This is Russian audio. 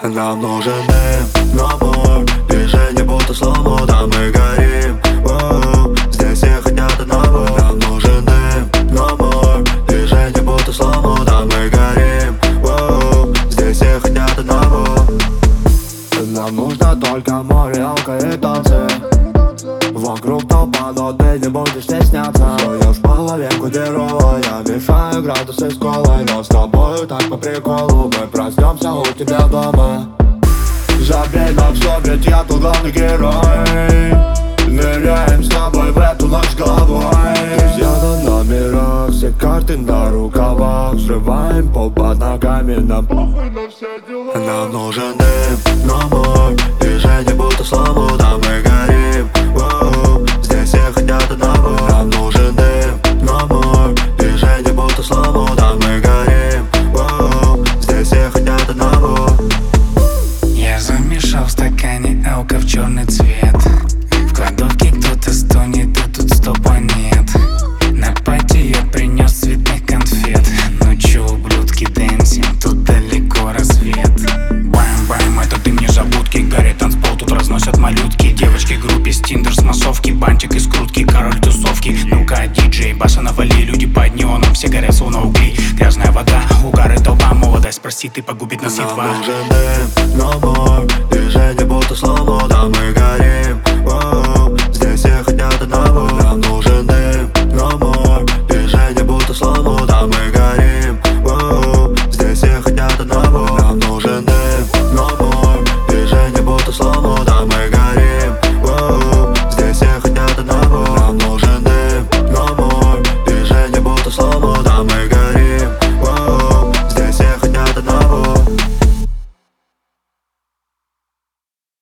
Нам нужен дым, но мой движение будто слому, да мы горим. Здесь все хотят одного. Нам нужен дым, но мой движение будто слому, да мы горим. Здесь все хотят одного. Нам нужно только море, алко и танцы. Вокруг толпа, но ты не будешь стесняться. Суешь половинку дерова, я мешаю градусы с колой. Но с тобою так по приколу, мы проснемся у тебя дома. Забей на все, ведь я тут главный герой. Ныряем с тобой в эту ночь головой. Друзья на номерах, все карты на рукавах. Взрываем пол под ногами, нам похуй на все дела. Нам нужен дым, но мой движение будто слому, да мы горим. Здесь все хотят одного. Нам нужен дым, но мой движение будто слому, да мы горим. Здесь все хотят одного. Я замешал в стакане алко в черный цвет. В кладовке кто-то стонет, а тут стопа нет. На пати я принес цветных конфет. Ну чё, ублюдки, дэнсим, тут далеко рассвет. Бэм-бэм, это ты мне забудки. Горит танцпол, тут разносят малютки. Девочки, группе, стиндер с массовки. Бантик из крутки, король тусовки. Ну-ка, диджей, баса навали. Люди под неоном, все горят словно угли. Грязная вода, угар и толпа. Молодость, прости, ты погубит нас едва. Нам нужен дым, но мой движение будто слому, да мы горим.